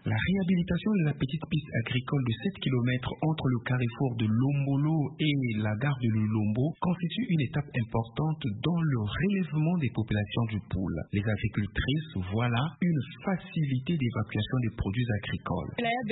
La réhabilitation de la petite piste agricole de 7 km entre le carrefour de Lombolo et la gare de Lulombo constitue une étape importante dans le relèvement des populations du Poul. Les agricultrices voient là une facilité d'évacuation des produits agricoles.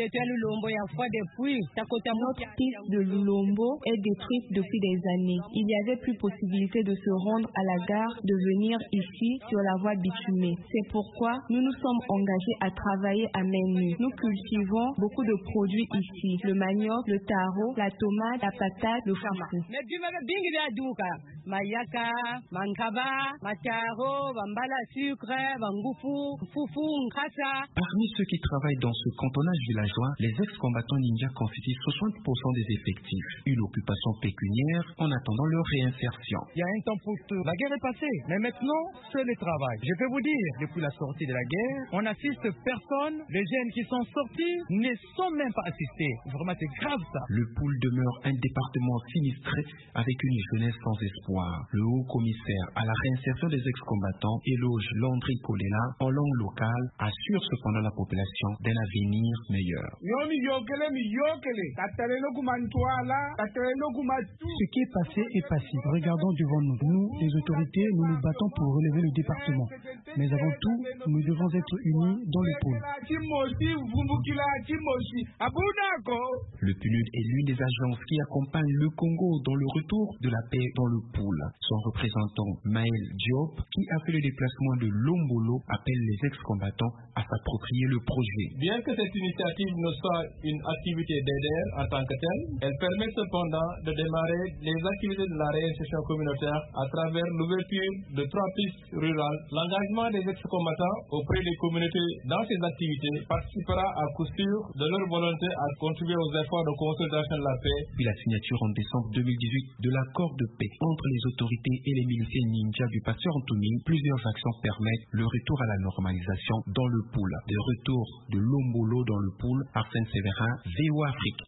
Notre piste de Lulombo est détruite depuis des années. Il n'y avait plus possibilité de se rendre à la gare, de venir ici sur la voie bitumée. C'est pourquoi nous nous sommes engagés à travailler à main nue. Nous cultivons beaucoup de produits ici. Le manioc, le taro, la tomate, la patate, le foufou. Parmi ceux qui travaillent dans ce cantonnage villageois, les ex-combattants ninjas constituent 60% des effectifs. Une occupation pécuniaire en attendant leur réinsertion. Il y a un temps pour tout. La guerre est passée, mais maintenant, c'est le travail. Je peux vous dire, depuis la sortie de la guerre, on n'assiste personne. Les jeunes qui sont sortis ne sont même pas assistés. Vraiment, c'est grave ça. Le Poul demeure un département sinistré avec une jeunesse sans espoir. Le haut commissaire à la réinsertion des ex-combattants, Éloge Landry Kolela, en langue locale, assure cependant la population d'un avenir meilleur. Ce qui est passé est passé. Regardons devant nous. Nous, les autorités, nous nous battons pour relever le département. Mais avant tout, nous devons être unis dans le Poul. Le PNUD est l'une des agences qui accompagne le Congo dans le retour de la paix dans le Poul. Son représentant, Maël Diop, qui a fait le déplacement de Lombolo, appelle les ex-combattants à s'approprier le projet. Bien que cette initiative ne soit une activité d'aider en tant que telle, elle permet cependant de démarrer les activités de la réinsertion communautaire à travers l'ouverture de 3 pistes rurales. L'engagement des ex-combattants auprès des communautés dans ces activités participera à coup sûr de leur volonté à contribuer aux efforts de consolidation de la paix. Puis la signature en décembre 2018 de l'accord de paix entre les autorités et les miliciens ninjas du Pasteur Anthony, plusieurs actions permettent le retour à la normalisation dans le Poul. De retour de Lombolo dans le Poul, Arsène Séverin, VOA Afrique.